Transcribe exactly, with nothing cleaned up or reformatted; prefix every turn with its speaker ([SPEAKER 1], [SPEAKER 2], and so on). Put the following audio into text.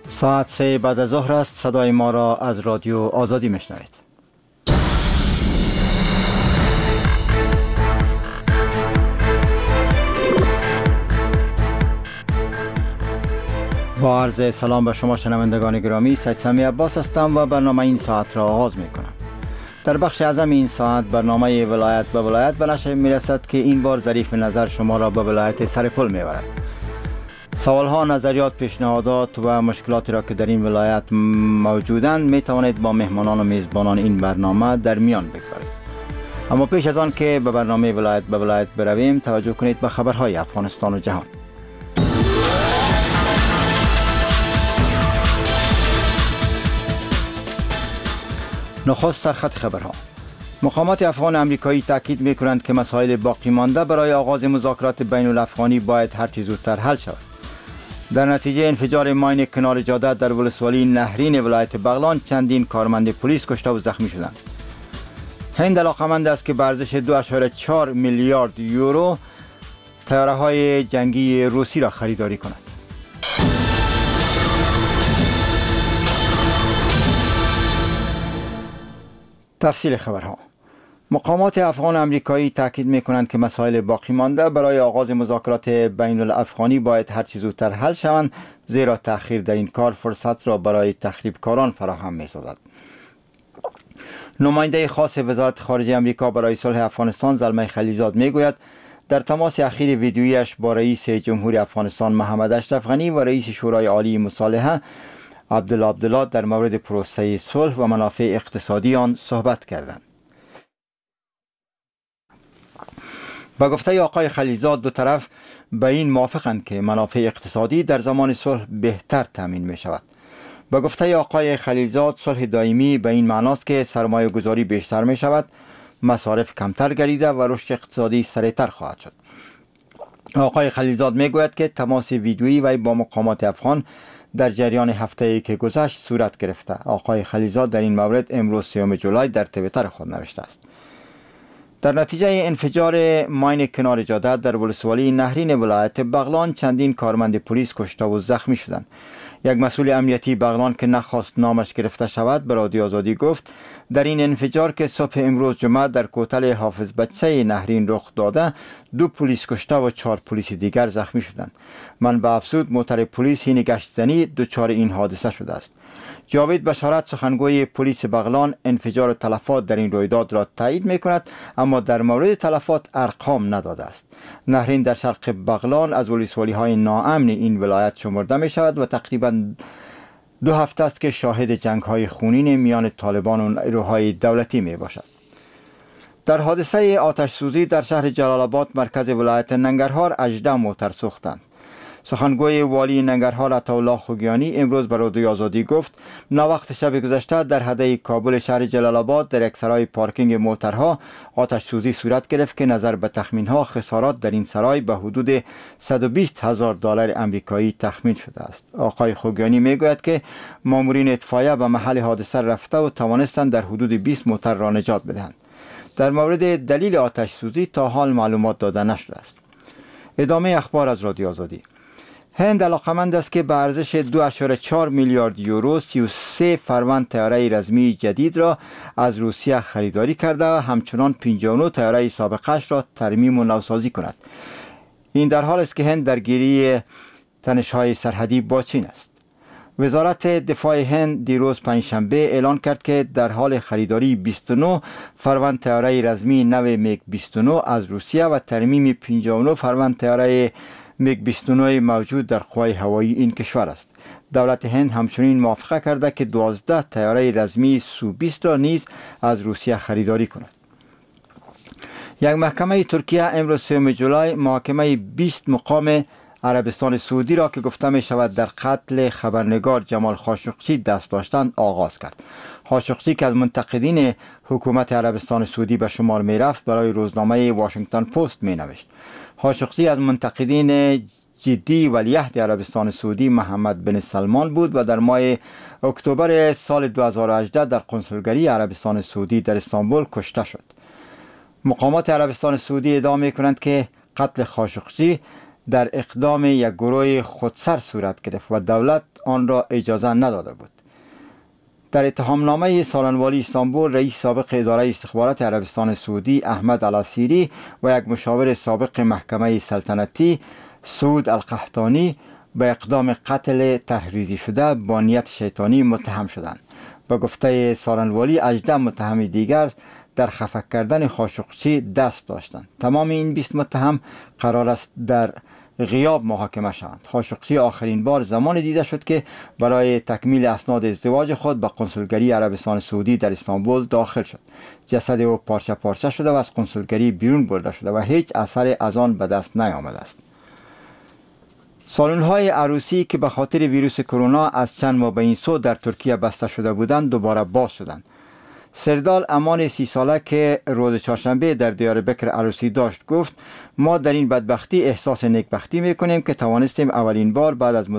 [SPEAKER 1] ساعت سه بعد از ظهر است. صدای ما را از رادیو آزادی میشنوید. با عرض سلام به شما شنوندگان گرامی، سید سمی عباس هستم و برنامه این ساعت را آغاز می کنم. در بخش اعظم این ساعت برنامه ولایت به ولایت به نشر می رسد که این بار ظریف نظر شما را به ولایت سرپل می برد. سوالها، نظریات، پیشنهادات و مشکلاتی را که در این ولایت موجودند می توانید با مهمانان و میزبانان این برنامه در میان بگذارید. اما پیش از آن که به برنامه ولایت به ولایت برویم، توجه کنید به خبرهای افغانستان و جهان. نخست سرخط خبرها. مقامات افغان امریکایی تاکید می‌کنند که مسائل باقی مانده برای آغاز مذاکرات بین الافغانی باید هر چه زودتر حل شود. در نتیجه انفجار ماین کنار جاده در ولسوالی نهرین ولایت بغلان چندین کارمند پلیس کشته و زخمی شدند. هند علاقمند است که به ارزش دو ممیز چهار میلیارد یورو طیاره‌های جنگی روسی را خریداری کند. تفصیل خبرها. مقامات افغان امریکایی تاکید می‌کنند که مسائل باقی مانده برای آغاز مذاکرات بین الافغانی باید هر چه زودتر حل شوند، زیرا تأخیر در این کار فرصت را برای تخریبکاران فراهم می‌سازد. نماینده خاص وزارت خارجه امریکا برای صلح افغانستان زلمه خلیزاد میگوید در تماس اخیر ویدیویش با رئیس جمهوری افغانستان محمد اشرف غنی و رئیس شورای عالی مصالحه عبدالله عبدالله در مورد پروسه صلح و منافع اقتصادی آن صحبت کردند. با گفته آقای خلیزاد دو طرف به این موافقند که منافع اقتصادی در زمان صلح بهتر تامین می شود. با گفته آقای خلیزاد صلح دائمی به این معناست که سرمایه گذاری بیشتر می شود، مصارف کمتر گردیده و رشد اقتصادی سریعتر خواهد شد. آقای خلیزاد می گوید که تماس ویدیویی وی با مقامات افغان در جریان هفته‌ای که گذشت صورت گرفته. آقای خلیزاد در این مورد امروز سوم جولای در توییتر خود نوشته است: در نتیجه انفجار ماین کنار جاده در ولسوالی نهرین ولایت بغلان چندین کارمند پلیس کشته و زخمی شدند. یک مسئول امنیتی بغلان که نخواست نامش گرفته شود به رادیو آزادی گفت در این انفجار که صبح امروز جمعه در کوتل حافظ بچه نهرین رخ داده، دو پلیس کشته و چهار پلیس دیگر زخمی شدند. منبع افزود موتر پلیس حین گشت زنی دچار این حادثه شده است. جاوید بشارت سخنگوی پلیس بغلان انفجار و تلفات در این رویداد را تایید می‌کند، اما در مورد تلفات ارقام نداده است. نهرین در شرق بغلان از ولسوالی‌های ناامن این ولایت شمرده می‌شود و تقریباً دو هفته است که شاهد جنگ‌های خونین میان طالبان و نیروهای دولتی میباشد. در حادثه آتش سوزی در شهر جلال آباد مرکز ولایت ننگرهار هجده موتر سوختند. سخنگوی والی ننگرهار عطاالله خوگیانی امروز به رادیوی آزادی گفت ناوقت شب گذشته در حده کابل شهر جلال آباد در یک سرای پارکینگ موترها آتش سوزی صورت گرفت که نظر به تخمین‌ها خسارات در این سرای به حدود صد و بیست هزار دلار آمریکایی تخمین شده است. آقای خوگیانی میگوید که مامورین اطفائیه به محل حادثه رفته و توانستند در حدود بیست موتر را نجات بدهند. در مورد دلیل آتش سوزی تا حال معلومات داده نشده است. ادامه اخبار از رادیو آزادی. هند علاقمند است که به ارزش دو ممیز چهار میلیارد یورو سی و سه فروند طیاره رزمی جدید را از روسیه خریداری کرده و همچنان پنجاه و نه طیاره سابقه‌اش را ترمیم و نوسازی کند. این در حال است که هند درگیری تنش‌های سرحدی با چین است. وزارت دفاع هند دیروز پنجشنبه اعلان کرد که در حال خریداری بیست و نه فروند طیاره رزمی نو میگ بیست و نه از روسیه و ترمیم پنجاه و نه فروند طیاره میگ بیست و نه موجود در قوای هوایی این کشور است. دولت هند همچنین موافقه کرده که دوازده طیاره رزمی سو بیست را نیز از روسیه خریداری کند. یک محکمه ترکیه امروز سوم جولای محاکمه بیست مقام عربستان سعودی را که گفته می شود در قتل خبرنگار جمال خاشقچی دست داشتند آغاز کرد. خاشقچی که از منتقدین حکومت عربستان سعودی به شمار می رفت برای روزنامه واشنگتن پست می نوشت. خاشقچی از منتقدین جدی ولیعهد عربستان سعودی محمد بن سلمان بود و در ماه اکتبر سال دو هزار و هجده در کنسولگری عربستان سعودی در استانبول کشته شد. مقامات عربستان سعودی ادعا می کنند که قتل خاشقچی در اقدام یک گروه خودسر صورت گرفت و دولت آن را اجازه نداده بود. در اتهامنامه سالنوالی استانبول، رئیس سابق اداره استخبارات عربستان سعودی احمد العسیری و یک مشاور سابق محکمه سلطنتی سعود القحطانی به اقدام قتل تحریزی شده با نیت شیطانی متهم شدند. به گفته سالنوالی، هجده متهم دیگر در خفه کردن خاشقچی دست داشتند. تمام این بیست متهم قرار است در غیاب محاکمه شوند. خاشقچی آخرین بار زمان دیده شد که برای تکمیل اسناد ازدواج خود به کنسولگری عربستان سعودی در استانبول داخل شد. جسد او پارچه پارچه شده و از کنسولگری بیرون برده شده و هیچ اثر از آن به دست نیامده است. سالن‌های عروسی که به خاطر ویروس کرونا از چند ماه به این سو در ترکیه بسته شده بودند دوباره باز شدند. سردال امان سی ساله که روز چهارشنبه در دیاربکر عروسی داشت گفت: ما در این بدبختی احساس نیکبختی میکنیم که توانستیم اولین بار بعد از